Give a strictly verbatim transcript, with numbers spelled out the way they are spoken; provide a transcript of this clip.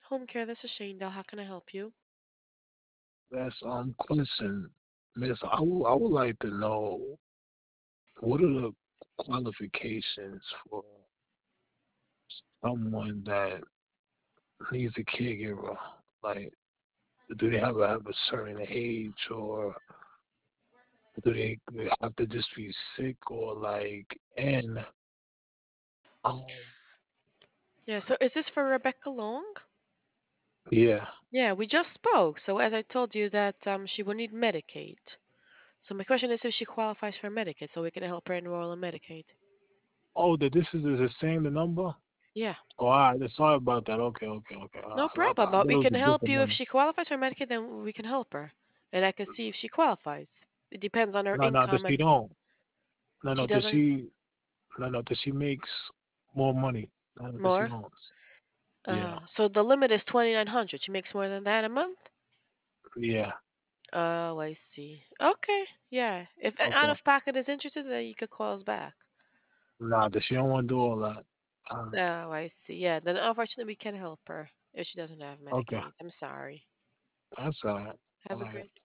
Home care, this is Shane. How can I help you? That's um question, Miss. I would I would like to know what are the qualifications for someone that needs a caregiver? Like, do they have to have a certain age, or do they have to just be sick, or like, and um, Yeah, so is this for Rebecca Long? yeah. Yeah, we just spoke. So as I told you that um she will need Medicaid. So my question is if she qualifies for Medicaid, so we can help her enroll in Medicaid. Oh, that this is the same the number. Yeah, Oh, all right. Sorry about that. Okay, okay, okay. Uh, no I, problem. thought, I But thought we it was can a help different you if number. she qualifies for Medicaid, then we can help her, and I can see if she qualifies. It depends on her No, no, does income, she and don't? No, she no, does doesn't she? No, no, does she makes more money? No, no, does she more. don't? Yeah, Uh, so the limit is twenty nine hundred. She makes more than that a month. yeah. Oh, I see. Okay, yeah. If out Okay. of pocket is interested, then you could call us back. Nah, does she don't want to do all that? Uh, Oh, I see. Yeah, then unfortunately we can't help her if she doesn't have okay, Medicaid. I'm sorry. that's all right. Have All a right. great